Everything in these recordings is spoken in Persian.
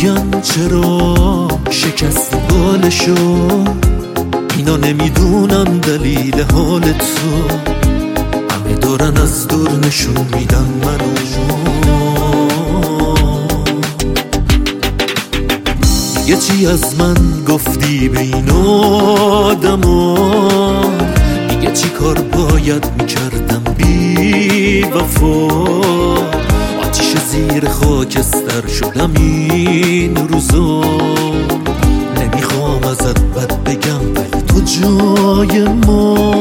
میگن چرا شکست بالشو، اینا نمیدونن دلیل حال تو، همه دارن از دور نشون میدن منو. یه چی از من گفتی به این آدما، دیگه چی کار باید میکردم بی وفا، آتیش زیر خاکستر شدم این روزا. نمیخوام ازت بد بگم ولی تو جای ما،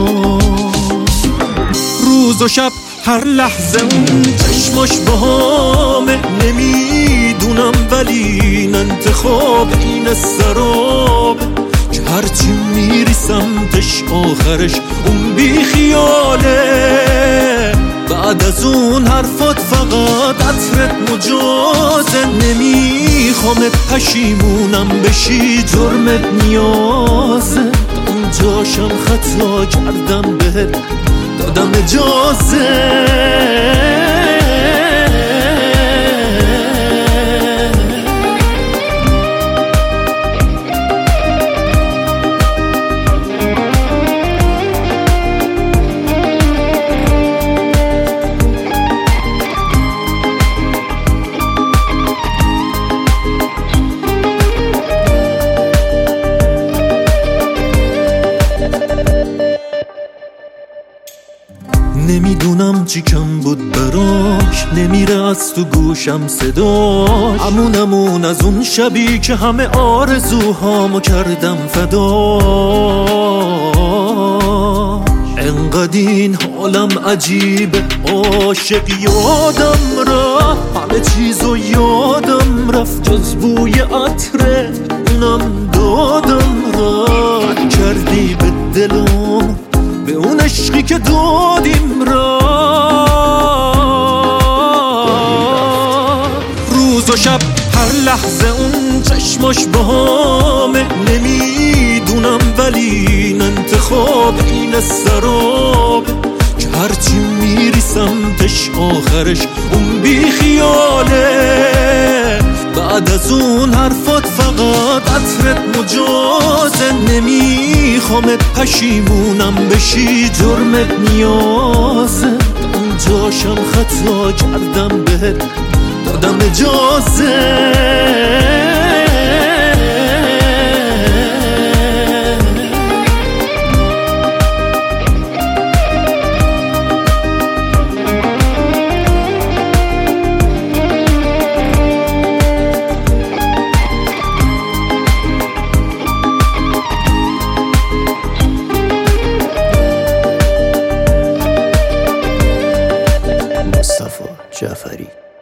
روز و شب هر لحظه اون چشماش باهامه. نمیدونم ولی این انتخاب این سراب، که هرچی میری سمتش آخرش اون بی خیاله. بعد از اون حرفات فقط عطرت مجازه. نمیخوامت پشیمونم بشی، جرمت نیازه. اونجاشم خطا کردم بهت دادم اجازه. نمیدونم چی کم بود براش، نمیره از تو گوشم صداش. همون از اون شبی که همه آرزوهامو کردم فدا. انقدر این حالم عجیبه، عاشق یادم رفت، همه چیزو یادم رفت جز بوی عطره اونم دادم رفت. کردی به دلم به اون عشقی که دادیم را. روز و شب هر لحظه اون چشماش باهامه. نمیدونم ولی این انتخاب این سراب، که هرچی میری سمتش آخرش اون بی خیاله. بعد از اون حرفات فقط عطرت مجازه. نمیخوامت پشیمونم بشی، جرمت نیازه. اونجاشم خطا کردم بهت دادم اجازه. مصطفی جعفری.